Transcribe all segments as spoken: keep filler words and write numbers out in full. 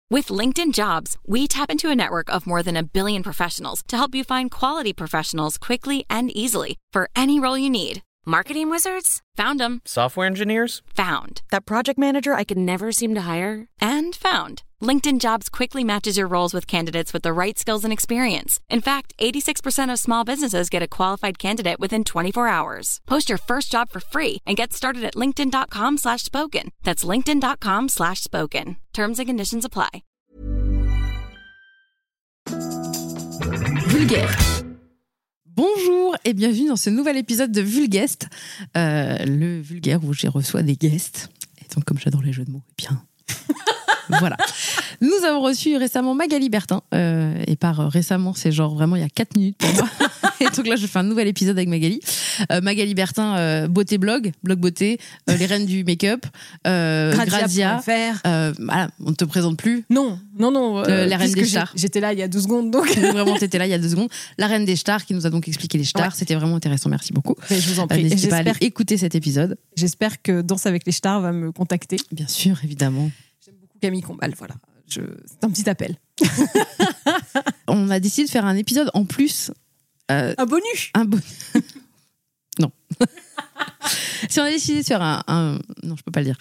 With LinkedIn Jobs, we tap into a network of more than a billion professionals to help you find quality professionals quickly and easily for any role you need. Marketing wizards? Found them. Software engineers? Found. That project manager I could never seem to hire? And found. LinkedIn Jobs quickly matches your roles with candidates with the right skills and experience. In fact, eighty-six percent of small businesses get a qualified candidate within twenty-four hours. Post your first job for free and get started at linkedin.com slash spoken. That's linkedin.com slash spoken. Terms and conditions apply. Vulgaire. Bonjour et bienvenue dans ce nouvel épisode de Vulguest, euh, le vulgaire où j'y reçois des guests. Et donc, comme j'adore les jeux de mots, eh bien, voilà. Nous avons reçu récemment Magali Bertin, euh, et par euh, récemment, c'est genre vraiment il y a quatre minutes pour moi. Et donc là, je fais un nouvel épisode avec Magali. Euh, Magali Bertin, euh, beauté blog, blog beauté, euh, les reines du make-up, euh, Grazia. Euh, voilà, on ne te présente plus. Non, non, non. Euh, la reine des stars. J'étais là il y a deux secondes, donc. Vraiment, t'étais là il y a deux secondes. La reine des stars qui nous a donc expliqué les stars. Ouais. C'était vraiment intéressant. Merci beaucoup. Mais je vous en prie. Euh, n'hésitez pas à aller écouter cet épisode. J'espère que Danse avec les stars va me contacter. Bien sûr, évidemment. J'aime beaucoup Camille Combal, voilà. Je... C'est un petit appel. On a décidé de faire un épisode en plus. Euh, un bonus. Un bonus. Non. Si on a décidé de faire un, un... non, je peux pas le dire.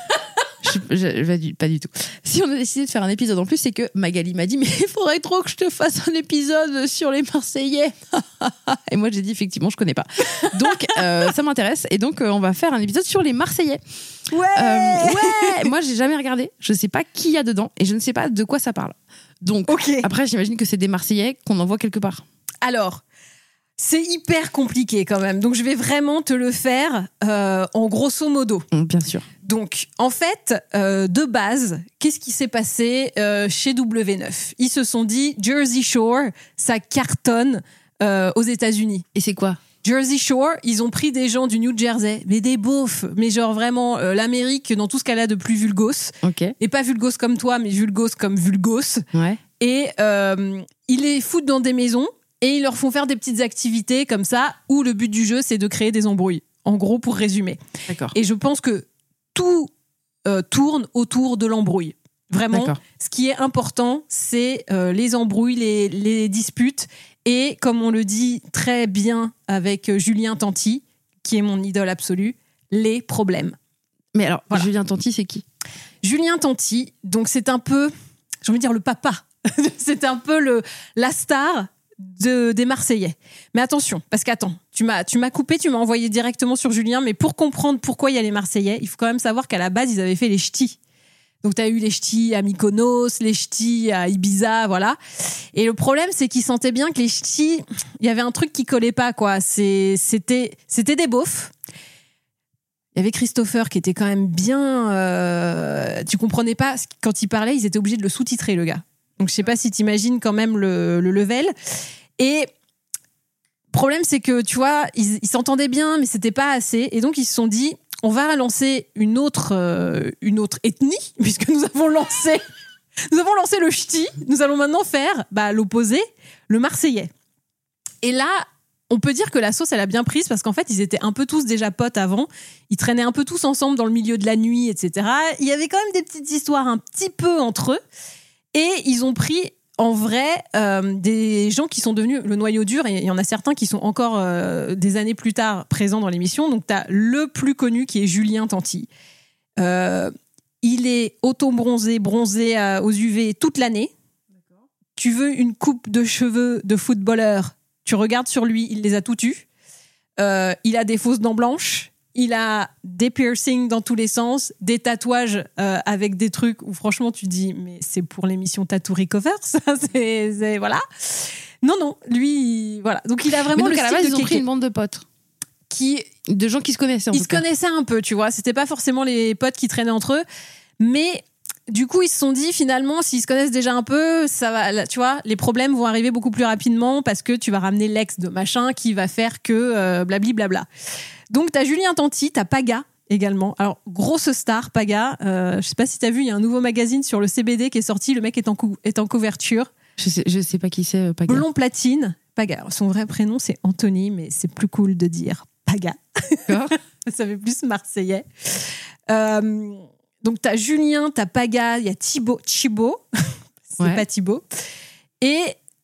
Je, je, je, pas du tout. Si on a décidé de faire un épisode en plus, c'est que Magali m'a dit mais il faudrait trop que je te fasse un épisode sur les Marseillais. Et moi j'ai dit effectivement je connais pas. Donc euh, ça m'intéresse et donc euh, on va faire un épisode sur les Marseillais. Ouais. Euh, ouais. Moi j'ai jamais regardé. Je sais pas qui y a dedans et je ne sais pas de quoi ça parle. Donc okay. Après j'imagine que c'est des Marseillais qu'on envoie quelque part. Alors. C'est hyper compliqué quand même, donc je vais vraiment te le faire euh, en grosso modo. Bien sûr. Donc, en fait, euh, de base, qu'est-ce qui s'est passé euh, chez W neuf ? Ils se sont dit, Jersey Shore, ça cartonne euh, aux États-Unis. Et c'est quoi ? Jersey Shore, ils ont pris des gens du New Jersey, mais des beaufs, mais genre vraiment euh, l'Amérique dans tout ce qu'elle a de plus vulgos. Ok. Et pas vulgos comme toi, mais vulgos comme vulgos. Ouais. Et euh, ils les foutent dans des maisons. Et ils leur font faire des petites activités comme ça, où le but du jeu, c'est de créer des embrouilles. En gros, pour résumer. D'accord. Et je pense que tout euh, tourne autour de l'embrouille. Vraiment, D'accord. Ce qui est important, c'est euh, les embrouilles, les, les disputes. Et comme on le dit très bien avec Julien Tanti, qui est mon idole absolue, les problèmes. Mais alors, voilà. Julien Tanti, c'est qui ? Julien Tanti, donc c'est un peu, j'ai envie de dire le papa. C'est un peu le, la star De, des Marseillais. Mais attention, parce qu'attends, tu m'as, tu m'as coupé, tu m'as envoyé directement sur Julien, mais pour comprendre pourquoi il y a les Marseillais, il faut quand même savoir qu'à la base, ils avaient fait les ch'tis. Donc, tu as eu les ch'tis à Mykonos, les ch'tis à Ibiza, voilà. Et le problème, c'est qu'ils sentaient bien que les ch'tis, il y avait un truc qui collait pas, quoi. C'est, c'était, c'était des beaufs. Il y avait Christopher qui était quand même bien... Euh, tu comprenais pas, quand il parlait, ils étaient obligés de le sous-titrer, le gars. Donc, je sais pas si t'imagines quand même le, le level. Et le problème, c'est que, tu vois, ils, ils s'entendaient bien, mais c'était pas assez. Et donc, ils se sont dit, on va lancer une autre, euh, une autre ethnie, puisque nous avons lancé, nous avons lancé le ch'ti. Nous allons maintenant faire, bah, l'opposé, le Marseillais. Et là, on peut dire que la sauce, elle a bien prise, parce qu'en fait, ils étaient un peu tous déjà potes avant. Ils traînaient un peu tous ensemble dans le milieu de la nuit, et cetera. Il y avait quand même des petites histoires un petit peu entre eux. Et ils ont pris, en vrai, euh, des gens qui sont devenus le noyau dur, et il y en a certains qui sont encore euh, des années plus tard présents dans l'émission. Donc, tu as le plus connu qui est Julien Tanti. Euh, il est auto-bronzé, bronzé à, aux U V toute l'année. D'accord. Tu veux une coupe de cheveux de footballeur, tu regardes sur lui, il les a tout eus. Euh, il a des fausses dents blanches. Il a des piercings dans tous les sens, des tatouages euh, avec des trucs où franchement tu dis mais c'est pour l'émission Tattoo Recover, ça c'est, c'est voilà. Non non, lui il, voilà. Donc il a vraiment mais donc, le à la style base, de ils ont pris une bande de potes qui de gens qui se connaissaient en ils tout se cas. connaissaient un peu, tu vois, c'était pas forcément les potes qui traînaient entre eux, mais du coup, ils se sont dit, finalement, s'ils se connaissent déjà un peu, ça va, tu vois, les problèmes vont arriver beaucoup plus rapidement parce que tu vas ramener l'ex de machin qui va faire que euh, blabli blabla. Donc, t'as Julien Tanti, t'as Paga également. Alors, grosse star, Paga. Euh, je sais pas si t'as vu, il y a un nouveau magazine sur le C B D qui est sorti. Le mec est en, cou- est en couverture. Je sais, je sais pas qui c'est, Paga. Blond platine. Paga. Son vrai prénom, c'est Anthony, mais c'est plus cool de dire Paga. Ça fait plus marseillais. Euh, Donc, t'as Julien, t'as Paga, il y a Thibaut. Thibaut. C'est Ouais. pas Thibaut. Et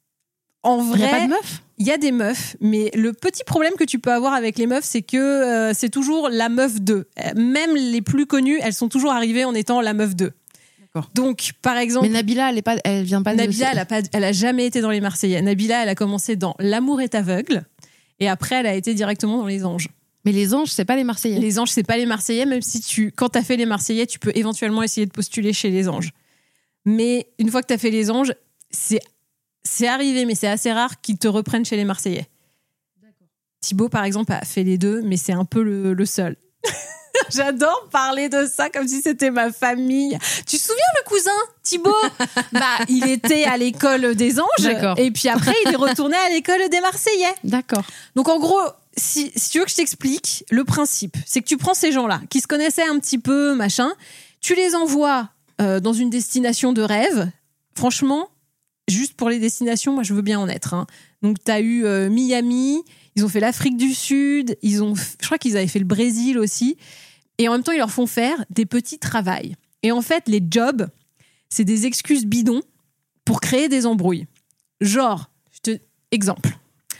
en vrai. Il n'y a pas de meuf? Il y a des meufs, mais le petit problème que tu peux avoir avec les meufs, c'est que euh, c'est toujours la meuf d'eux. Même les plus connues, elles sont toujours arrivées en étant la meuf d'eux. D'accord. Donc, par exemple... Mais Nabila, elle, est pas, elle vient pas de... Nabila, elle a, pas, elle a jamais été dans les Marseillais. Nabila, elle a commencé dans L'amour est aveugle. Et après, elle a été directement dans Les Anges. Mais les Anges, c'est pas les Marseillais. Les Anges, c'est pas les Marseillais, même si tu, quand t'as fait les Marseillais, tu peux éventuellement essayer de postuler chez les Anges. Mais une fois que t'as fait les Anges, c'est, c'est arrivé, mais c'est assez rare qu'ils te reprennent chez les Marseillais. D'accord. Thibaut, par exemple, a fait les deux, mais c'est un peu le, le seul. J'adore parler de ça comme si c'était ma famille. Tu te souviens le cousin Thibaut? Bah, il était à l'école des Anges. D'accord. Et puis après, il est retourné à l'école des Marseillais. D'accord. Donc en gros, si, si tu veux que je t'explique, le principe, c'est que tu prends ces gens-là qui se connaissaient un petit peu, machin, tu les envoies euh, dans une destination de rêve. Franchement, juste pour les destinations, moi je veux bien en être. Hein. Donc t'as eu euh, Miami, ils ont fait l'Afrique du Sud, ils ont, je crois qu'ils avaient fait le Brésil aussi. Et en même temps, ils leur font faire des petits travails. Et en fait, les jobs, c'est des excuses bidons pour créer des embrouilles. Genre, je te... exemple.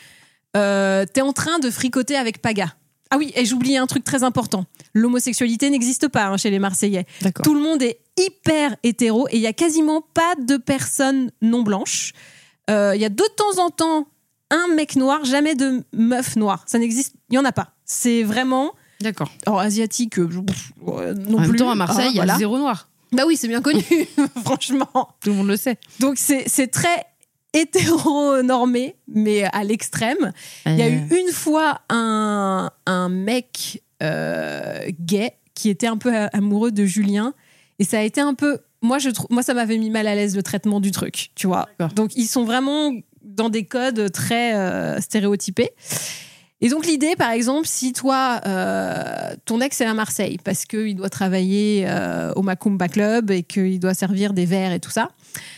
Euh, t'es en train de fricoter avec Paga. Ah oui, et j'oubliais un truc très important. L'homosexualité n'existe pas hein, chez les Marseillais. D'accord. Tout le monde est hyper hétéro et il y a quasiment pas de personnes non blanches. Il euh, y a de temps en temps un mec noir, jamais de meuf noire. Ça n'existe, il y en a pas. C'est vraiment... D'accord. Alors, asiatique, euh, pff, euh, non En même plus. temps, à Marseille, Ah, il y a voilà. zéro noir. Bah oui, c'est bien connu, franchement. Tout le monde le sait. Donc, c'est, c'est très hétéronormé, mais à l'extrême. Il y a Euh, eu une fois un, un mec euh, gay qui était un peu amoureux de Julien. Et ça a été un peu... Moi, je trouve, moi, ça m'avait mis mal à l'aise le traitement du truc, tu vois. D'accord. Donc, ils sont vraiment dans des codes très euh, stéréotypés. Et donc, l'idée, par exemple, si toi, euh, ton ex est à Marseille parce qu'il doit travailler euh, au Macumba Club et qu'il doit servir des verres et tout ça,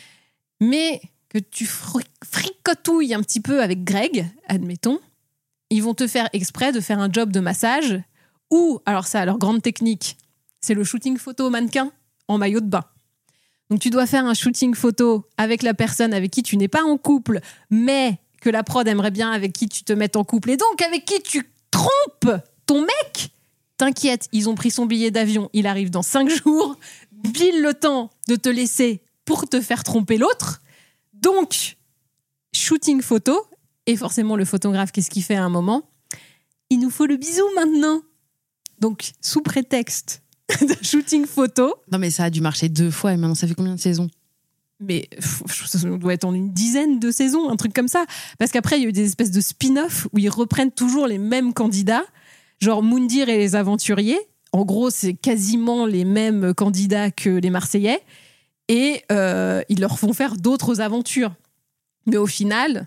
mais que tu fri- fricotouilles un petit peu avec Greg, admettons, ils vont te faire exprès de faire un job de massage ou, alors ça, leur grande technique, c'est le shooting photo mannequin en maillot de bain. Donc, tu dois faire un shooting photo avec la personne avec qui tu n'es pas en couple, mais que la prod aimerait bien, avec qui tu te mettes en couple, et donc avec qui tu trompes ton mec. T'inquiète, ils ont pris son billet d'avion, il arrive dans cinq jours, pile le temps de te laisser pour te faire tromper l'autre. Donc, shooting photo, et forcément le photographe, qu'est-ce qu'il fait à un moment? Il nous faut le bisou maintenant. Donc, sous prétexte de shooting photo, Non, mais ça a dû marcher deux fois et maintenant, ça fait combien de saisons? mais pff, ça doit être en une dizaine de saisons, un truc comme ça. Parce qu'après, il y a eu des espèces de spin-off où ils reprennent toujours les mêmes candidats, genre Moundir et les Aventuriers. En gros, c'est quasiment les mêmes candidats que les Marseillais. Et euh, ils leur font faire d'autres aventures. Mais au final,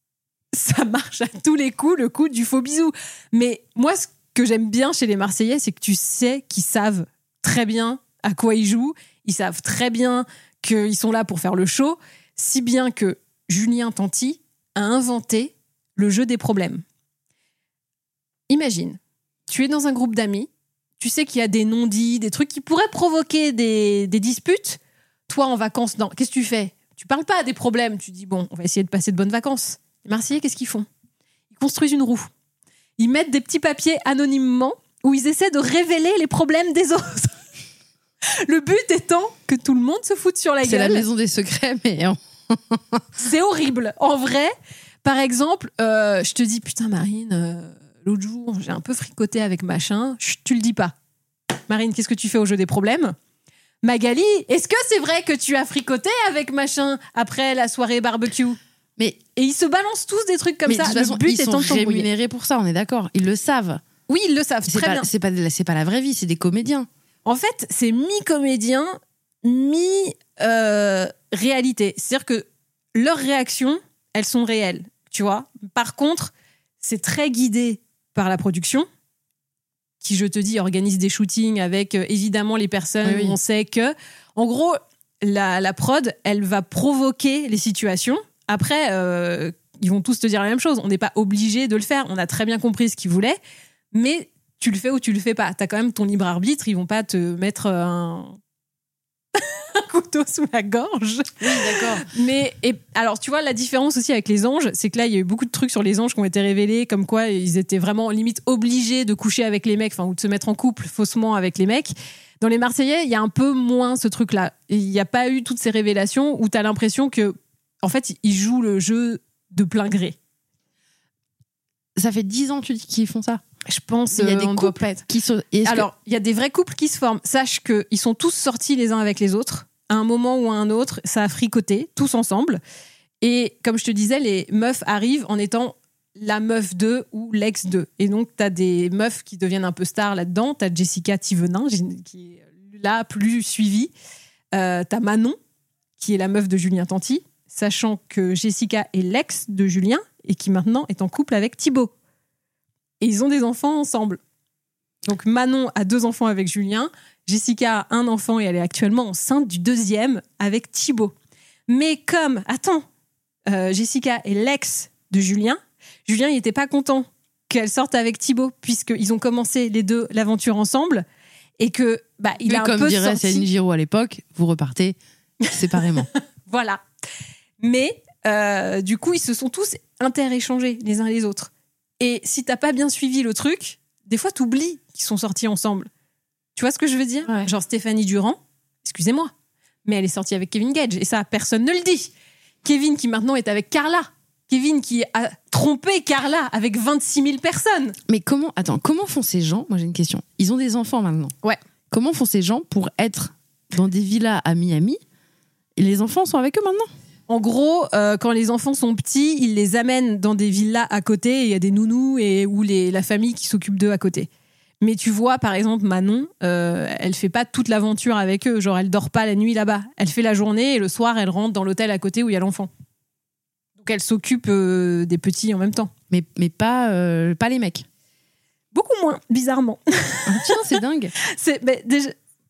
ça marche à tous les coups, le coup du faux bisou. Mais moi, ce que j'aime bien chez les Marseillais, c'est que tu sais qu'ils savent très bien à quoi ils jouent. Ils savent très bien qu'ils sont là pour faire le show, si bien que Julien Tanti a inventé le jeu des problèmes. Imagine, tu es dans un groupe d'amis, tu sais qu'il y a des non-dits, des trucs qui pourraient provoquer des, des disputes. Toi, en vacances, non. Qu'est-ce que tu fais? Tu parles pas des problèmes, tu dis, bon, on va essayer de passer de bonnes vacances. Les Marseillais, qu'est-ce qu'ils font? Ils construisent une roue. Ils mettent des petits papiers anonymement où ils essaient de révéler les problèmes des autres. Le but étant que tout le monde se foute sur la C'est la gueule. maison des secrets, mais en- C'est horrible. En vrai, par exemple, euh, je te dis, putain, Marine, euh, l'autre jour, j'ai un peu fricoté avec machin. Chut, tu le dis pas. Marine, qu'est-ce que tu fais au jeu des problèmes? Magali, est-ce que c'est vrai que tu as fricoté avec machin après la soirée barbecue? mais, Et ils se balancent tous des trucs comme mais ça. de toute Le façon, but ils sont étant de t'embrouiller. rémunérés pour ça, on est d'accord. Ils le savent. Oui, ils le savent C'est très pas, bien. c'est pas, de la- c'est pas la vraie vie, c'est des comédiens. En fait, c'est mi-comédien, mi-réalité. C'est-à-dire que leurs réactions, elles sont réelles, tu vois. Par contre, c'est très guidé par la production, qui, je te dis, organise des shootings avec, euh, évidemment, les personnes Oui, oui. où on sait que... En gros, la, la prod, elle va provoquer les situations. Après, euh, ils vont tous te dire la même chose. On n'est pas obligé de le faire. On a très bien compris ce qu'ils voulaient. Mais tu le fais ou tu le fais pas. T'as quand même ton libre arbitre, ils vont pas te mettre un, un couteau sous la gorge. Oui, d'accord. Mais, et, alors, tu vois, la différence aussi avec les anges, c'est que là, il y a eu beaucoup de trucs sur les anges qui ont été révélés, comme quoi ils étaient vraiment limite obligés de coucher avec les mecs, enfin, ou de se mettre en couple faussement avec les mecs. Dans les Marseillais, il y a un peu moins ce truc-là. Il n'y a pas eu toutes ces révélations où t'as l'impression que, en fait, ils jouent le jeu de plein gré. Ça fait dix ans, tu dis, qu'ils font ça. Je pense il y a des euh, couples qui sont. Alors, il que... y a des vrais couples qui se forment. Sache qu'ils sont tous sortis les uns avec les autres. À un moment ou à un autre, ça a fricoté, tous ensemble. Et comme je te disais, les meufs arrivent en étant la meuf d'eux ou l'ex d'eux. Et donc, tu as des meufs qui deviennent un peu stars là-dedans. Tu as Jessica Thivenin, qui est la plus suivie. Euh, tu as Manon, qui est la meuf de Julien Tanti, sachant que Jessica est l'ex de Julien et qui maintenant est en couple avec Thibaut. Et ils ont des enfants ensemble. Donc Manon a deux enfants avec Julien, Jessica a un enfant et elle est actuellement enceinte du deuxième avec Thibaut. Mais comme, attends, euh, Jessica est l'ex de Julien, Julien il n'était pas content qu'elle sorte avec Thibaut puisqu'ils ont commencé les deux l'aventure ensemble et que bah il Mais a un comme peu dirait sorti... Céline Giraud à l'époque, vous repartez séparément. Voilà. Mais euh, du coup ils se sont tous interéchangés les uns les autres. Et si t'as pas bien suivi le truc, des fois t'oublies qu'ils sont sortis ensemble. Tu vois ce que je veux dire ? Ouais. Genre Stéphanie Durand, excusez-moi, mais elle est sortie avec Kevin Gage et ça personne ne le dit. Kevin qui maintenant est avec Carla. Kevin qui a trompé Carla avec vingt-six mille personnes. Mais comment, attends, comment font ces gens ? Moi j'ai une question. Ils ont des enfants maintenant. Ouais. Comment font ces gens pour être dans des villas à Miami et les enfants sont avec eux maintenant ? En gros, euh, quand les enfants sont petits, ils les amènent dans des villas à côté. Il y a des nounous et ou les, la famille qui s'occupe d'eux à côté. Mais tu vois, par exemple, Manon, euh, elle fait pas toute l'aventure avec eux. Genre, elle dort pas la nuit là-bas. Elle fait la journée et le soir, elle rentre dans l'hôtel à côté où il y a l'enfant. Donc, elle s'occupe euh, des petits en même temps. Mais, mais pas, euh, pas les mecs. Beaucoup moins, bizarrement. Ah, tiens, c'est dingue. c'est, mais déjà,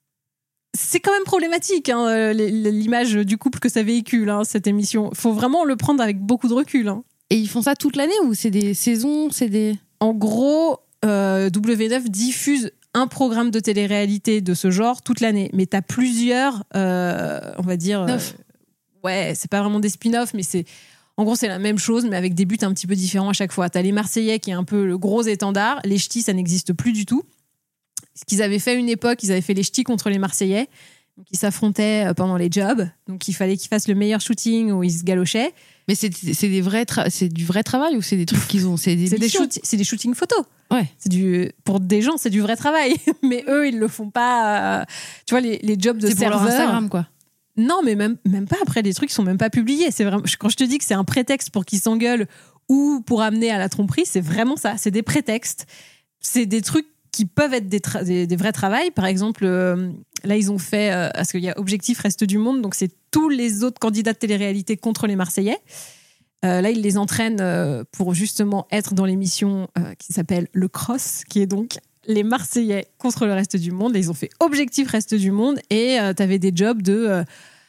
c'est quand même problématique, hein, l'image du couple que ça véhicule, hein, cette émission. Il faut vraiment le prendre avec beaucoup de recul. Hein. Et ils font ça toute l'année ou c'est des saisons, c'est des... En gros, euh, W neuf diffuse un programme de télé-réalité de ce genre toute l'année. Mais tu as plusieurs, euh, on va dire... Euh, ouais, c'est pas vraiment des spin-offs, mais c'est... En gros, c'est la même chose, mais avec des buts un petit peu différents à chaque fois. Tu as les Marseillais, qui est un peu le gros étendard. Les ch'tis, ça n'existe plus du tout. Ce qu'ils avaient fait à une époque, ils avaient fait les ch'tis contre les Marseillais. Donc, ils s'affrontaient pendant les jobs. Donc, il fallait qu'ils fassent le meilleur shooting où ils se galochaient. Mais c'est, c'est, des vrais tra- c'est du vrai travail ou c'est des trucs qu'ils ont C'est des, c'est des, shoot- c'est des shootings photos. Ouais. C'est du, pour des gens, c'est du vrai travail. Mais eux, ils le font pas. Euh, tu vois, les, les jobs de c'est serveur. pour leur Instagram, quoi. Non, mais même, même pas. Après, des trucs qui sont même pas publiés. C'est vraiment, quand je te dis que c'est un prétexte pour qu'ils s'engueulent ou pour amener à la tromperie, c'est vraiment ça. C'est des prétextes. C'est des trucs qui peuvent être des, tra- des, des vrais travails. Par exemple, euh, là, ils ont fait... Euh, parce qu'il y a Objectif Reste du Monde, donc c'est tous les autres candidats de télé-réalité contre les Marseillais. Euh, là, ils les entraînent euh, pour justement être dans l'émission euh, qui s'appelle Le Cross, qui est donc les Marseillais contre le reste du monde. Et ils ont fait Objectif Reste du Monde et euh, t'avais des jobs de euh,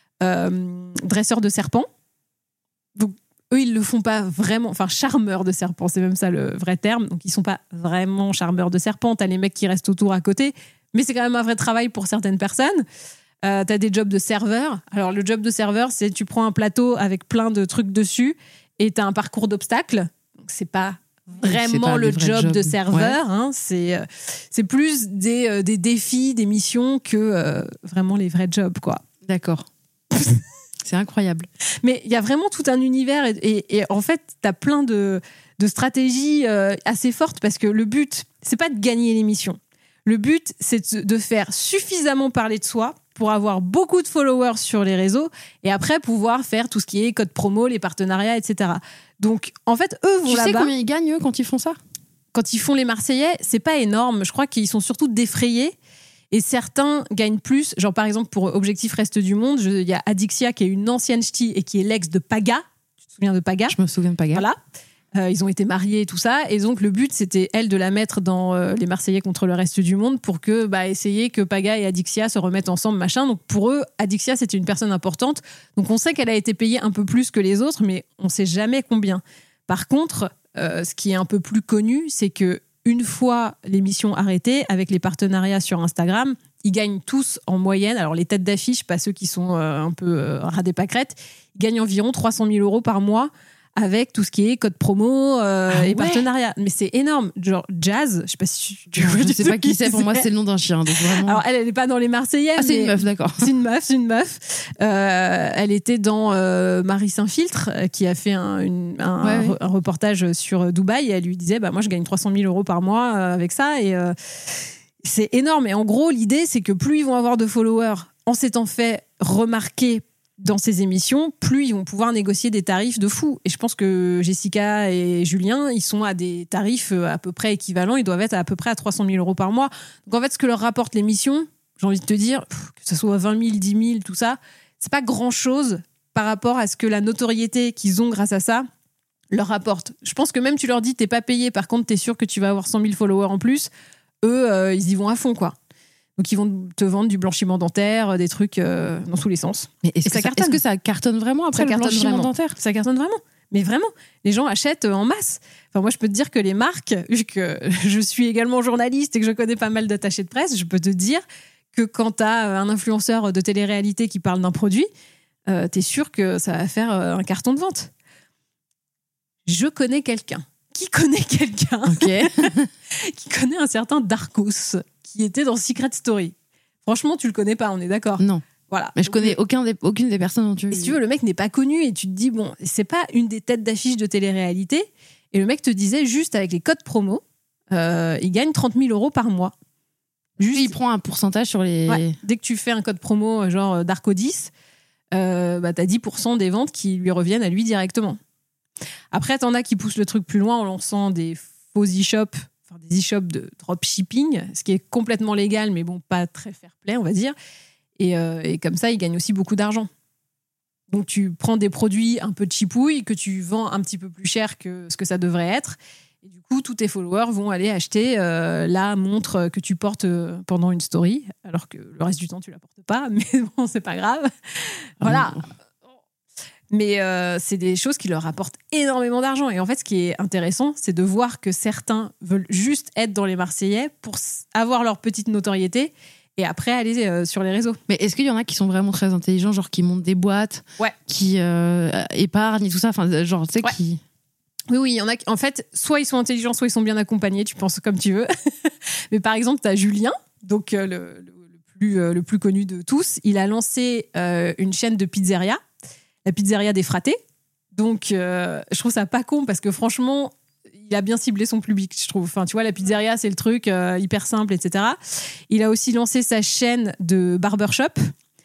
euh, dresseur de serpents. Donc, eux, ils le font pas vraiment, enfin charmeurs de serpents, c'est même ça le vrai terme. Donc ils sont pas vraiment charmeurs de serpents. T'as les mecs qui restent autour à côté, mais c'est quand même un vrai travail pour certaines personnes. Euh, t'as des jobs de serveur. Alors le job de serveur, c'est tu prends un plateau avec plein de trucs dessus et t'as un parcours d'obstacles. Donc c'est pas vraiment c'est pas le job jobs. de serveur. Ouais. Hein. C'est euh, c'est plus des euh, des défis, des missions que euh, vraiment les vrais jobs, quoi. D'accord. C'est incroyable. Mais il y a vraiment tout un univers et, et, et en fait, tu as plein de, de stratégies euh, assez fortes parce que le but, c'est pas de gagner l'émission. Le but, c'est de faire suffisamment parler de soi pour avoir beaucoup de followers sur les réseaux et après pouvoir faire tout ce qui est code promo, les partenariats, et cetera. Donc, en fait, eux vont tu là-bas... Tu sais combien ils gagnent, eux, quand ils font ça ? Quand ils font les Marseillais, c'est pas énorme. Je crois qu'ils sont surtout défrayés. Et certains gagnent plus. Genre, par exemple, pour Objectif Reste du Monde, il y a Adixia qui est une ancienne ch'ti et qui est l'ex de Paga. Tu te souviens de Paga ? Je me souviens de Paga. Voilà. Euh, ils ont été mariés et tout ça. Et donc, le but, c'était, elle, de la mettre dans euh, les Marseillais contre le reste du monde pour que, bah, essayer que Paga et Adixia se remettent ensemble, machin. Donc, pour eux, Adixia, c'était une personne importante. Donc, on sait qu'elle a été payée un peu plus que les autres, mais on sait jamais combien. Par contre, euh, ce qui est un peu plus connu, c'est que une fois l'émission arrêtée, avec les partenariats sur Instagram, ils gagnent tous en moyenne, alors les têtes d'affiche, pas ceux qui sont euh, un peu euh, ras des pâquerettes, ils gagnent environ trois cent mille euros par mois avec tout ce qui est code promo euh, Ah et ouais. partenariat. Mais c'est énorme. Genre Jazz, je sais pas si tu Je vois ne du sais tout pas qui c'est, pour moi, c'est. c'est le nom d'un chien. Donc vraiment... Alors elle, elle est pas dans les Marseillais. ah, c'est mais- une meuf, d'accord. C'est une meuf, c'est une meuf. Euh, elle était dans euh, Marie Saint-Filtre, euh, qui a fait un, une- un, Ouais, ouais. un reportage sur Dubaï. Et elle lui disait, bah, moi, je gagne trois cent mille euros par mois euh, avec ça. Et euh, c'est énorme. Et en gros, l'idée, c'est que plus ils vont avoir de followers en s'étant fait remarquer dans ces émissions, plus ils vont pouvoir négocier des tarifs de fou. Et je pense que Jessica et Julien, ils sont à des tarifs à peu près équivalents. Ils doivent être à peu près à trois cent mille euros par mois. Donc en fait, ce que leur rapporte l'émission, j'ai envie de te dire, pff, que ce soit vingt mille, dix mille, tout ça, c'est pas grand-chose par rapport à ce que la notoriété qu'ils ont grâce à ça leur rapporte. Je pense que même tu leur dis t'es pas payé, par contre t'es sûr que tu vas avoir cent mille followers en plus, eux, euh, ils y vont à fond, quoi. Donc ils vont te vendre du blanchiment dentaire, des trucs euh, dans tous les sens. Mais est-ce Et que ça ça, cartonne. est-ce que ça cartonne vraiment après Ça le cartonne blanchiment vraiment. dentaire? Ça cartonne vraiment. Mais vraiment, les gens achètent en masse. Enfin, moi, je peux te dire que les marques, vu que je suis également journaliste et que je connais pas mal d'attachés de presse, je peux te dire que quand tu as un influenceur de télé-réalité qui parle d'un produit, euh, tu es sûr que ça va faire euh, un carton de vente. Je connais quelqu'un qui connaît quelqu'un Ok. qui connaît un certain Darkos qui était dans Secret Story. Franchement, tu le connais pas, on est d'accord. Non. Voilà. Mais je Donc, connais aucun des, aucune des personnes dont tu... et si tu veux, le mec n'est pas connu et tu te dis, bon, c'est pas une des têtes d'affiche de télé-réalité. Et le mec te disait, juste avec les codes promo, euh, il gagne trente mille euros par mois. Juste, il prend un pourcentage sur les... ouais, dès que tu fais un code promo, genre euh, Darko dix, euh, bah, t'as dix pour cent des ventes qui lui reviennent à lui directement. Après, t'en as qui poussent le truc plus loin en lançant des faux e-shops, enfin des e-shops de dropshipping, ce qui est complètement légal, mais bon, pas très fair-play, on va dire. Et, euh, et comme ça, ils gagnent aussi beaucoup d'argent. Donc, tu prends des produits un peu cheapouilles que tu vends un petit peu plus cher que ce que ça devrait être. Et du coup, tous tes followers vont aller acheter euh, la montre que tu portes euh, pendant une story, alors que le reste du temps, tu la portes pas. Mais bon, c'est pas grave. Voilà. Mais euh, c'est des choses qui leur apportent énormément d'argent. Et en fait, ce qui est intéressant, c'est de voir que certains veulent juste être dans les Marseillais pour avoir leur petite notoriété et après aller euh, sur les réseaux. Mais est-ce qu'il y en a qui sont vraiment très intelligents, genre qui montent des boîtes, Ouais. qui euh, épargnent et tout ça, enfin, genre, tu sais, Ouais. qui... Oui, oui, il y en a qui, en fait, soit ils sont intelligents, soit ils sont bien accompagnés, tu penses comme tu veux. Mais par exemple, tu as Julien, donc euh, le, le, le plus, euh, le plus connu de tous. Il a lancé euh, une chaîne de pizzeria, la pizzeria des Fratés. Donc, euh, je trouve ça pas con parce que franchement, il a bien ciblé son public, je trouve. Enfin, tu vois, la pizzeria, c'est le truc euh, hyper simple, et cetera. Il a aussi lancé sa chaîne de barbershop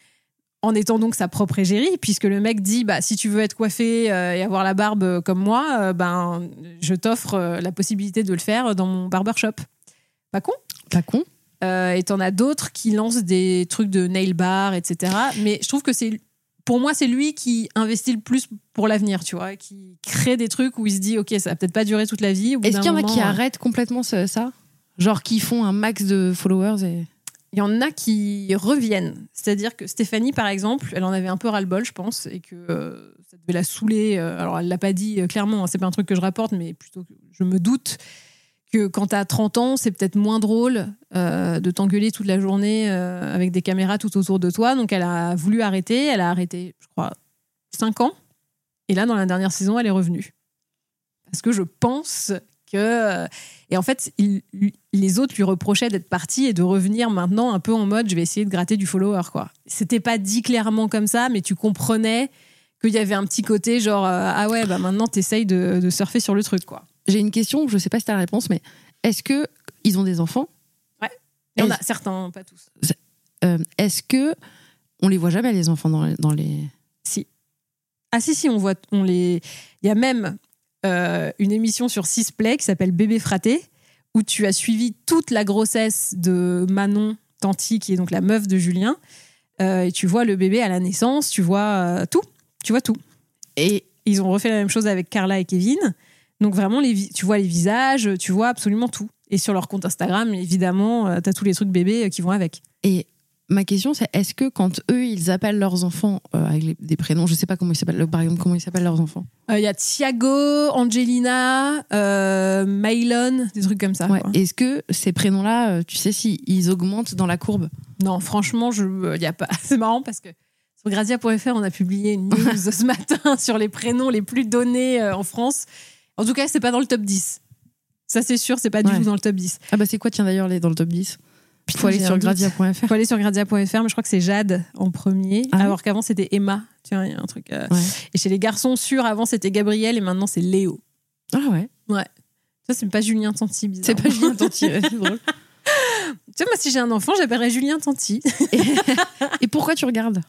en étant donc sa propre égérie, puisque le mec dit, bah, si tu veux être coiffé euh, et avoir la barbe comme moi, euh, ben, je t'offre euh, la possibilité de le faire dans mon barbershop. Pas con. Pas con. Euh, et t'en as d'autres qui lancent des trucs de nail bar, et cetera. Mais je trouve que c'est, pour moi, c'est lui qui investit le plus pour l'avenir, tu vois, qui crée des trucs où il se dit, ok, ça va peut-être pas durer toute la vie. Au bout Est-ce d'un qu'il y en a moment, qui euh, arrêtent complètement ce- ça? Genre qui font un max de followers et... Il y en a qui reviennent. C'est-à-dire que Stéphanie, par exemple, elle en avait un peu ras-le-bol, je pense, et que euh, ça devait la saouler. Euh, alors, elle l'a pas dit euh, clairement, hein, c'est pas un truc que je rapporte, mais plutôt que je me doute que quand t'as trente ans, c'est peut-être moins drôle euh, de t'engueuler toute la journée euh, avec des caméras tout autour de toi. Donc, elle a voulu arrêter. Elle a arrêté, je crois, cinq ans. Et là, dans la dernière saison, elle est revenue. Parce que je pense que... Et en fait, il, les autres lui reprochaient d'être parti et de revenir maintenant un peu en mode « je vais essayer de gratter du follower ». Quoi. C'était pas dit clairement comme ça, mais tu comprenais qu'il y avait un petit côté genre euh, « ah ouais, bah maintenant, t'essayes de, de surfer sur le truc ». Quoi. J'ai une question, je sais pas si t'as la réponse, mais est-ce que ils ont des enfants? Il y en a Est-ce- certains, pas tous. Euh, Est-ce que on les voit jamais, les enfants, dans les... Dans les... Si. Ah si, si, on voit... On les... Il y a même euh, une émission sur Sisplay qui s'appelle Bébé Fraté, où tu as suivi toute la grossesse de Manon Tanti, qui est donc la meuf de Julien, euh, et tu vois le bébé à la naissance, tu vois euh, tout, tu vois tout. Et ils ont refait la même chose avec Carla et Kevin, donc vraiment, les vi- tu vois les visages, tu vois absolument tout. Et sur leur compte Instagram, évidemment, tu as tous les trucs bébés qui vont avec. Et ma question, c'est est-ce que quand eux, ils appellent leurs enfants euh, avec les- des prénoms, je sais pas comment ils s'appellent, par exemple, comment ils s'appellent leurs enfants. Il euh, y a Thiago, Angelina, euh, Maylon, des trucs comme ça. Ouais. Quoi. Est-ce que ces prénoms-là, euh, tu sais si ils augmentent dans la courbe? Non, franchement, je, y a pas. C'est marrant parce que sur Grazia point F R, on a publié une news ce matin sur les prénoms les plus donnés euh, en France. En tout cas, c'est pas dans le top dix. Ça, c'est sûr, c'est pas du Ouais. tout dans le top dix. Ah bah c'est quoi, tiens d'ailleurs, les dans le top dix? Putain, Faut aller j'ai sur un doute. grazia point F R. Faut aller sur Grazia point F R, mais je crois que c'est Jade en premier, Ah oui alors qu'avant c'était Emma. Tiens, il y a un truc. euh, Ouais. Et chez les garçons sûrs, avant c'était Gabriel et maintenant c'est Léo. Ah ouais. Ça, c'est pas Julien Tanti, bizarre. C'est pas Julien Tanti, ouais, c'est drôle. Tu sais, moi, si j'ai un enfant, j'appellerais Julien Tanti. Et, et pourquoi tu regardes?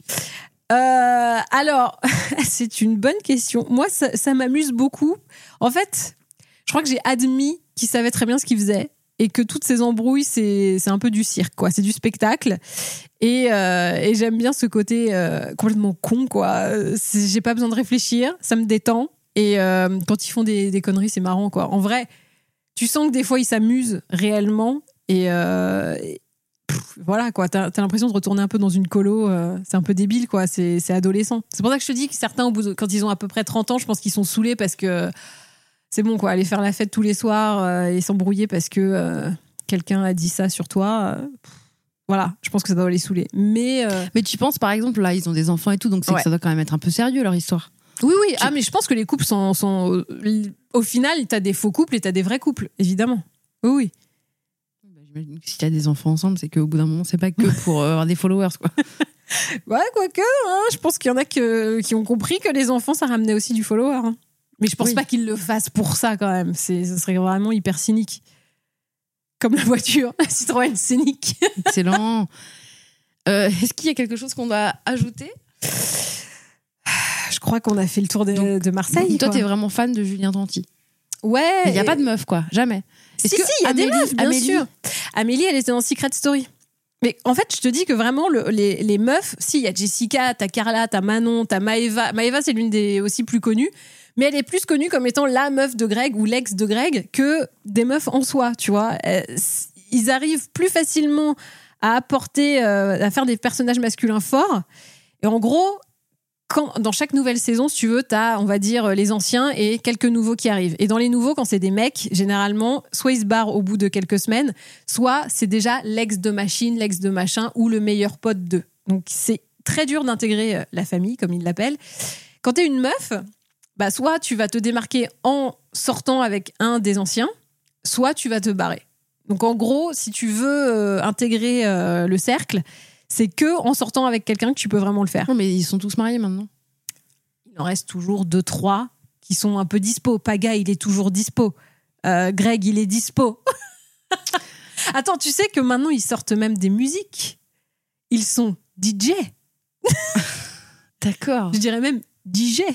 Euh, alors, c'est une bonne question. Moi, ça, ça m'amuse beaucoup. En fait, je crois que j'ai admis qu'il savait très bien ce qu'il faisait et que toutes ces embrouilles, c'est, c'est un peu du cirque, quoi. C'est du spectacle. Et, euh, et j'aime bien ce côté euh, complètement con, quoi. C'est- j'ai pas besoin de réfléchir, ça me détend. Et euh, quand ils font des, des conneries, c'est marrant, quoi. En vrai, tu sens que des fois, ils s'amusent réellement. Et, euh, et pff, voilà, quoi. T'as, t'as l'impression de retourner un peu dans une colo. euh, c'est un peu débile, quoi. C'est, c'est adolescent. C'est pour ça que je te dis que certains, au bout de- quand ils ont à peu près trente ans, je pense qu'ils sont saoulés parce que c'est bon, quoi. Aller faire la fête tous les soirs euh, et s'embrouiller parce que euh, quelqu'un a dit ça sur toi. euh, pff, voilà, je pense que ça doit les saouler. Mais euh, Mais tu penses, par exemple, là, ils ont des enfants et tout, donc c'est Ouais. que ça doit quand même être un peu sérieux, leur histoire. oui, oui. Ah, mais je pense que les couples sont, sont au final, t'as des faux couples et t'as des vrais couples, évidemment. Oui, oui. Bah, j'imagine que si t'as des enfants ensemble, c'est qu'au bout d'un moment, c'est pas que pour euh, avoir des followers, quoi. Ouais, quoique, hein, je pense qu'il y en a que, qui ont compris que les enfants, ça ramenait aussi du follower. hein. Mais je pense Oui. pas qu'ils le fassent pour ça, quand même. C'est, ce serait vraiment hyper cynique. Comme la voiture, la Citroën Scénic. Excellent. Euh, est-ce qu'il y a quelque chose qu'on doit ajouter? Je crois qu'on a fait le tour de, Donc, de Marseille. Toi, quoi. t'es vraiment fan de Julien Tanti. Ouais. Il n'y a et- pas de meuf, quoi. Jamais. Si, Est-ce si, que il y a des Amélie- meufs, bien Amélie- sûr. Amélie, elle était dans Secret Story. Mais en fait, je te dis que vraiment, le- les, les meufs, si, il y a Jessica, t'as Carla, t'as Manon, t'as Maëva. Maëva, c'est l'une des aussi plus connues. Mais elle est plus connue comme étant la meuf de Greg ou l'ex de Greg que des meufs en soi, tu vois. Euh, Ils arrivent plus facilement à apporter, euh, à faire des personnages masculins forts. Et en gros, quand, dans chaque nouvelle saison, si tu veux, t'as, on va dire, les anciens et quelques nouveaux qui arrivent. Et dans les nouveaux, quand c'est des mecs, généralement, soit ils se barrent au bout de quelques semaines, soit c'est déjà l'ex de machine, l'ex de machin ou le meilleur pote d'eux. Donc c'est très dur d'intégrer euh, la famille, comme ils l'appellent. Quand t'es une meuf, bah, soit tu vas te démarquer en sortant avec un des anciens, soit tu vas te barrer. Donc en gros, si tu veux euh, intégrer euh, le cercle, c'est que en sortant avec quelqu'un que tu peux vraiment le faire. Non, mais ils sont tous mariés maintenant. Il en reste toujours deux, trois qui sont un peu dispo. Paga, il est toujours dispo. Euh, Greg, il est dispo. Attends, tu sais que maintenant, ils sortent même des musiques. Ils sont D J. D'accord. Je dirais même D J.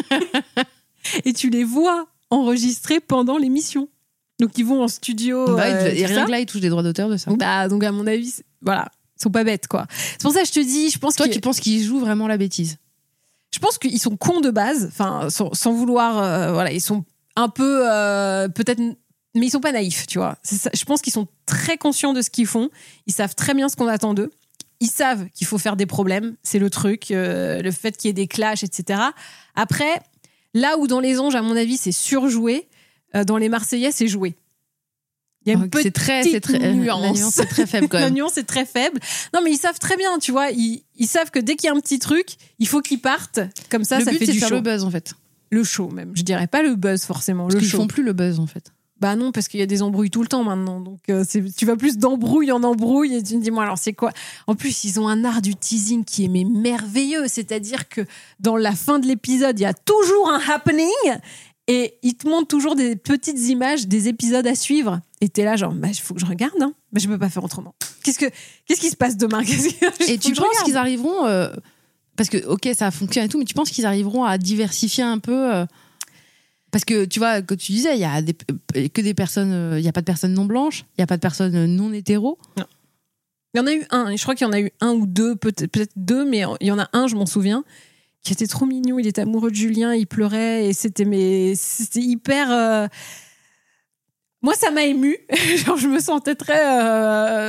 Et tu les vois enregistrer pendant l'émission. Donc, ils vont en studio. Bah, euh, et tout rien ça. que là, ils touchent des droits d'auteur de ça. Bah, donc, à mon avis, c'est- voilà. Ils sont pas bêtes, quoi. C'est pour ça que je te dis, je pense Toi, que... tu penses qu'ils jouent vraiment la bêtise? Je pense qu'ils sont cons de base, enfin, sans, sans vouloir, euh, voilà, ils sont un peu, euh, peut-être, mais ils sont pas naïfs, tu vois. C'est ça. Je pense qu'ils sont très conscients de ce qu'ils font. Ils savent très bien ce qu'on attend d'eux. Ils savent qu'il faut faire des problèmes, c'est le truc, euh, le fait qu'il y ait des clashs, et cetera. Après, là où dans Les Anges, à mon avis, c'est surjoué, euh, dans Les Marseillais, c'est joué. Il y a une Donc, petite c'est très, c'est très, euh, nuance. La nuance est très faible quand La même. nuance est très faible. Non, mais ils savent très bien, tu vois. Ils, ils savent que dès qu'il y a un petit truc, il faut qu'ils partent. Comme ça, Le ça but, fait c'est de du faire show. le buzz en fait. Le show, même. Je dirais pas le buzz, forcément. Parce le qu'ils show. font plus le buzz en fait. Bah non, parce qu'il y a des embrouilles tout le temps maintenant. Donc, euh, c'est- tu vas plus d'embrouille en embrouille et tu me dis, moi, alors c'est quoi? En plus, ils ont un art du teasing qui est mais merveilleux. C'est-à-dire que dans la fin de l'épisode, il y a toujours un happening et ils te montrent toujours des petites images des épisodes à suivre. Et t'es là, genre, bah, il faut que je regarde, hein. Mais je peux pas faire autrement. Qu'est-ce, que, qu'est-ce qui se passe demain? Qu'est-ce que- Et faut tu que je penses regarde. qu'ils arriveront euh, parce que ok, ça fonctionne et tout, mais tu penses qu'ils arriveront à diversifier un peu euh, parce que tu vois, que tu disais, il y a des, que des personnes, euh, il y a pas de personnes non blanches, il y a pas de personnes non hétéros. Il y en a eu un, et je crois qu'il y en a eu un ou deux, peut-être, peut-être deux, mais il y en a un, je m'en souviens, qui était trop mignon. Il était amoureux de Julien, il pleurait, et c'était, mais, c'était hyper. euh, Moi, ça m'a ému. Genre, je me sentais très. euh,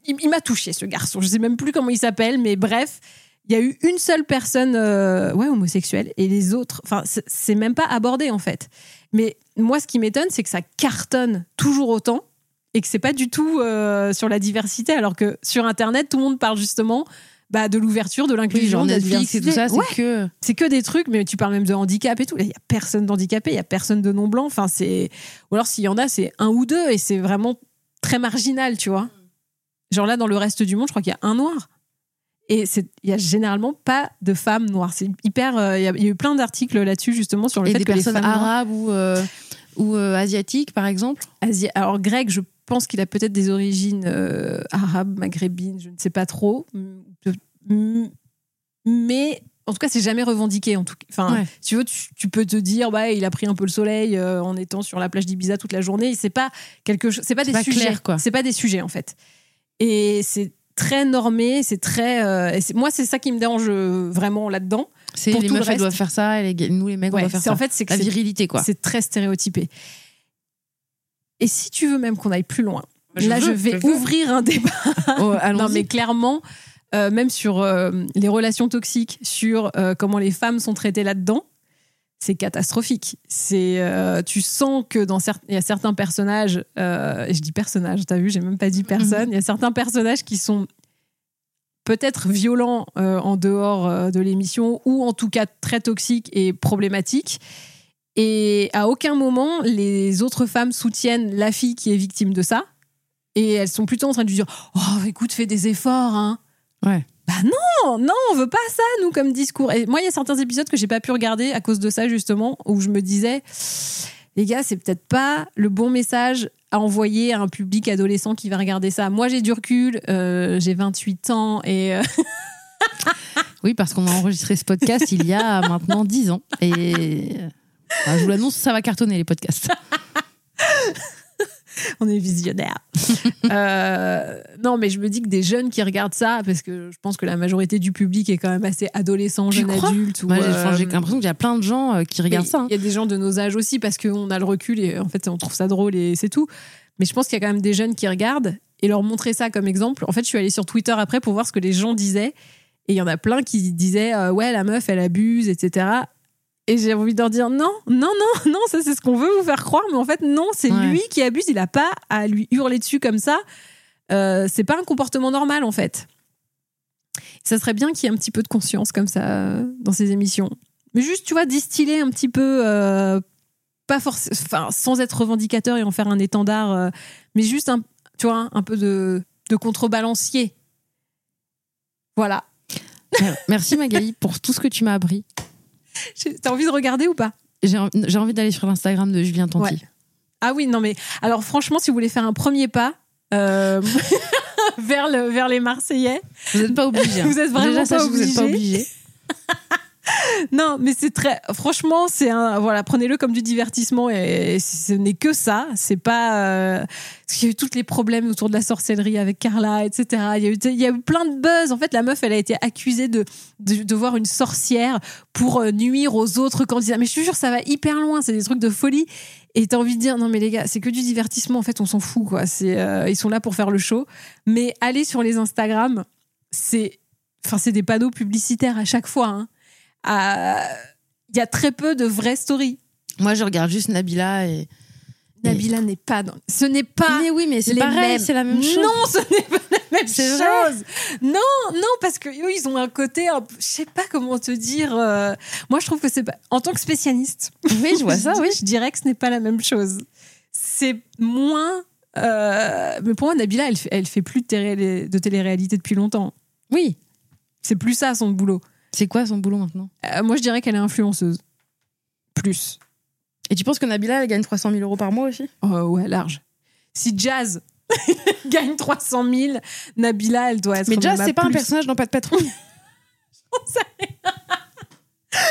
il, il m'a touché ce garçon. Je sais même plus comment il s'appelle, mais bref, il y a eu une seule personne euh, ouais, homosexuelle et les autres, enfin, c'est, c'est même pas abordé en fait. Mais moi, ce qui m'étonne, c'est que ça cartonne toujours autant et que c'est pas du tout euh, sur la diversité, alors que sur Internet, tout le monde parle justement bah, de l'ouverture, de l'inclusion, oui, genre de la Netflix diversité. et tout ça, c'est ouais. que... C'est que des trucs, mais tu parles même de handicap et tout. Là, il y a personne d'handicapé, il y a personne de non-blanc. Enfin, c'est... Ou alors, s'il y en a, c'est un ou deux et c'est vraiment très marginal, tu vois. Genre là, dans le reste du monde, je crois qu'il y a un noir. Et il y a généralement pas de femmes noires. C'est hyper. Il euh, y, y a eu plein d'articles là-dessus justement sur le et fait des que les personnes femmes arabes ou euh, ou euh, asiatiques par exemple. Asi- Alors Greg, je pense qu'il a peut-être des origines euh, arabes, maghrébines, je ne sais pas trop. Mais en tout cas, c'est jamais revendiqué. En tout cas, enfin, ouais. Si tu veux, tu, tu peux te dire, bah, il a pris un peu le soleil euh, en étant sur la plage d'Ibiza toute la journée. C'est pas quelque chose. C'est pas c'est des pas sujets. Clair, quoi. C'est pas des sujets en fait. Et c'est très normé, c'est très. Euh, et c'est, moi, c'est ça qui me dérange vraiment là-dedans. C'est Pour les meufs, elles doivent faire ça, et les, nous, les mecs, ouais, on doit faire c'est, ça. En fait, c'est que la c'est, virilité, quoi. C'est très stéréotypé. Et si tu veux même qu'on aille plus loin, je là, veux, je vais je ouvrir un débat. Oh, non, mais clairement, euh, même sur euh, les relations toxiques, sur euh, comment les femmes sont traitées là-dedans. C'est catastrophique. C'est, euh, tu sens que dans cer- il y a certains personnages, euh, je dis personnages, t'as vu, j'ai même pas dit personne. Il y a certains personnages qui sont peut-être violents euh, en dehors euh, de l'émission ou en tout cas très toxiques et problématiques. Et à aucun moment, les autres femmes soutiennent la fille qui est victime de ça. Et elles sont plutôt en train de lui dire « Oh, écoute, fais des efforts, hein. » Ouais. Bah non, non, on veut pas ça, nous, comme discours. Et moi, il y a certains épisodes que j'ai pas pu regarder à cause de ça, justement, où je me disais, les gars, c'est peut-être pas le bon message à envoyer à un public adolescent qui va regarder ça. Moi, j'ai du recul, euh, j'ai vingt-huit ans et... Euh... Oui, parce qu'on a enregistré ce podcast il y a maintenant dix ans. Et enfin, je vous l'annonce, ça va cartonner, les podcasts. On est visionnaires. euh, non, mais je me dis que des jeunes qui regardent ça, parce que je pense que la majorité du public est quand même assez adolescent, jeune adulte. Ou, Moi, j'ai, euh, j'ai l'impression qu'il y a plein de gens euh, qui regardent ça. Il hein. y a des gens de nos âges aussi, parce qu'on a le recul et en fait, on trouve ça drôle et c'est tout. Mais je pense qu'il y a quand même des jeunes qui regardent et leur montrer ça comme exemple. En fait, je suis allée sur Twitter après pour voir ce que les gens disaient. Et il y en a plein qui disaient euh, ouais, la meuf, elle abuse, et cetera. Et j'ai envie de leur dire non, non, non, non, ça c'est ce qu'on veut vous faire croire, mais en fait non, c'est ouais. lui qui abuse, il n'a pas à lui hurler dessus comme ça. Euh, c'est pas un comportement normal en fait. Ça serait bien qu'il y ait un petit peu de conscience comme ça euh, dans ces émissions. Mais juste, tu vois, distiller un petit peu, euh, pas forc- enfin, sans être revendicateur et en faire un étendard, euh, mais juste un, tu vois, un peu de, de contrebalancier. Voilà. Merci Magali pour tout ce que tu m'as appris. T'as envie de regarder ou pas ? J'ai, j'ai envie d'aller sur l'Instagram de Julien Tanti. Ouais. Ah oui, non mais alors franchement, si vous voulez faire un premier pas euh, vers le vers les Marseillais, vous n'êtes pas obligés. Hein. Vous êtes vraiment Déjà, pas ça, obligés. Vous n'êtes pas obligés. Non, mais c'est très. Franchement, c'est un. Voilà, prenez-le comme du divertissement et ce n'est que ça. C'est pas. Euh... Parce qu'il y a eu tous les problèmes autour de la sorcellerie avec Carla, et cetera. Il y a eu, il y a eu plein de buzz. En fait, la meuf, elle a été accusée de de, de voir une sorcière pour nuire aux autres candidats. Mais je te jure, ça va hyper loin. C'est des trucs de folie. Et t'as envie de dire non mais les gars, c'est que du divertissement. En fait, on s'en fout quoi. C'est euh, ils sont là pour faire le show. Mais allez sur les Instagram, c'est. Enfin, c'est des panneaux publicitaires à chaque fois. Hein. Il euh, y a très peu de vraies stories. Moi, je regarde juste Nabila et... Nabila et... n'est pas dans... Ce n'est pas Mais oui, mais c'est les pareil, mêmes... c'est la même chose. Non, ce n'est pas la même c'est chose. Vrai. Non, non, parce que eux, ils ont un côté... Un... Je sais pas comment te dire... Euh... Moi, je trouve que c'est pas... En tant que spécialiste... Oui, je vois ça, oui. Je dirais que ce n'est pas la même chose. C'est moins... Euh... Mais pour moi, Nabila, elle fait, elle fait plus de, télé... de télé-réalité depuis longtemps. Oui. C'est plus ça, son boulot. C'est quoi son boulot maintenant ? euh, Moi, je dirais qu'elle est influenceuse. Plus. Et tu penses que Nabila, elle gagne trois cent mille euros par mois aussi ? Oh, ouais, large. Si Jazz gagne trois cent mille, Nabila, elle doit être... Mais Jazz, c'est pas plus. un personnage dans Pas de Patrouille. Non,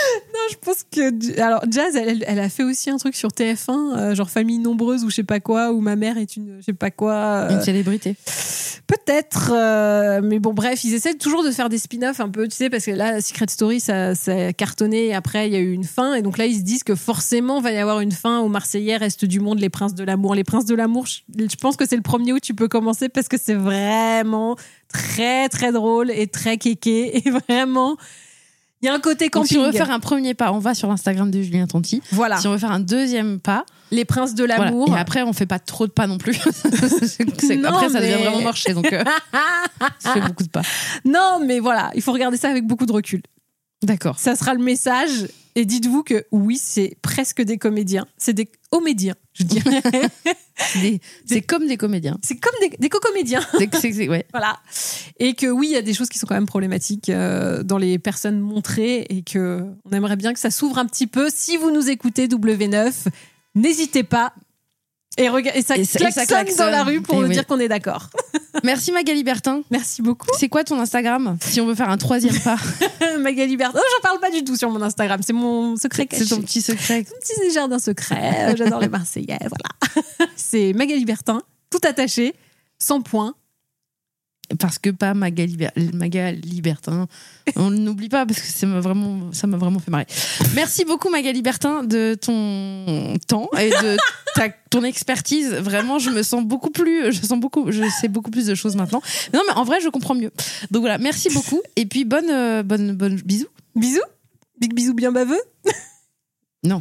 je pense que alors Jazz, elle, elle a fait aussi un truc sur T F un, euh, genre famille nombreuse ou je sais pas quoi, où ma mère est une, je sais pas quoi. Euh, Une célébrité. Peut-être, euh, mais bon, bref, ils essaient toujours de faire des spin-offs un peu, tu sais, parce que là, Secret Story, ça, ça a cartonné. Et après, il y a eu une fin, et donc là, ils se disent que forcément, va y avoir une fin aux Marseillais, Reste du monde, Les Princes de l'amour. Les Princes de l'amour, je, je pense que c'est le premier où tu peux commencer parce que c'est vraiment très très drôle et très kéké et vraiment. Il y a un côté camping. Donc, si on veut faire un premier pas, on va sur l'Instagram de Julien Tanti. Voilà. Si on veut faire un deuxième pas, Les Princes de l'amour. Voilà. Et après, on fait pas trop de pas non plus. c'est, Non, après, ça mais... devient vraiment marché. Donc, euh, ça fait beaucoup de pas. Non, mais voilà, il faut regarder ça avec beaucoup de recul. D'accord. Ça sera le message. Et dites-vous que oui, c'est presque des comédiens. C'est des comédiens, je dirais. c'est, des, c'est comme des comédiens. C'est comme des, des co-comédiens. C'est, c'est, c'est, ouais. Voilà. Et que oui, il y a des choses qui sont quand même problématiques euh, dans les personnes montrées et que on aimerait bien que ça s'ouvre un petit peu. Si vous nous écoutez, W neuf, n'hésitez pas. Et, rega- et, ça, et, ça, klaxonne et ça klaxonne dans la rue pour et nous oui. dire qu'on est d'accord. Merci Magali Bertin. Merci beaucoup. C'est quoi ton Instagram si on veut faire un troisième pas? Magali Bertin. Oh, j'en parle pas du tout sur mon Instagram. C'est mon secret caché. C'est ton petit secret. Mon petit jardin secret. J'adore les Marseillais. Voilà. C'est Magali Bertin, tout attaché, sans point. Parce que pas Magali, Ber- Magali Bertin. On n'oublie pas parce que ça m'a vraiment, ça m'a vraiment fait marrer. Merci beaucoup Magali Bertin de ton temps et de ta, ton expertise. Vraiment, je me sens beaucoup plus, je sens beaucoup, je sais beaucoup plus de choses maintenant. Non, mais en vrai, je comprends mieux. Donc voilà, merci beaucoup. Et puis bonne, euh, bonne, bonne, bisous. Bisous. Big bisous bien baveux. Non.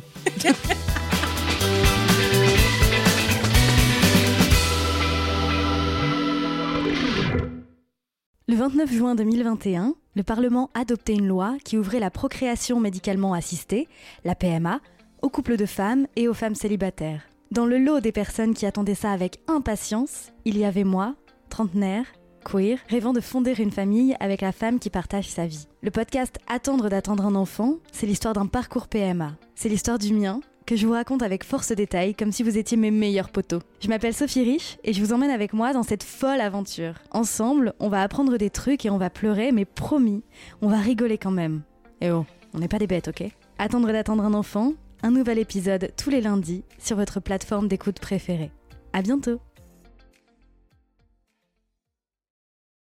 Le vingt-neuf juin deux mille vingt et un, le Parlement adoptait une loi qui ouvrait la procréation médicalement assistée, la P M A, aux couples de femmes et aux femmes célibataires. Dans le lot des personnes qui attendaient ça avec impatience, il y avait moi, trentenaire, queer, rêvant de fonder une famille avec la femme qui partage sa vie. Le podcast Attendre d'attendre un enfant, c'est l'histoire d'un parcours P M A. C'est l'histoire du mien, que je vous raconte avec force détail, comme si vous étiez mes meilleurs potos. Je m'appelle Sophie Rich et je vous emmène avec moi dans cette folle aventure. Ensemble, on va apprendre des trucs et on va pleurer, mais promis, on va rigoler quand même. Et oh, on n'est pas des bêtes, ok ? Attendre d'attendre un enfant, un nouvel épisode tous les lundis sur votre plateforme d'écoute préférée. À bientôt!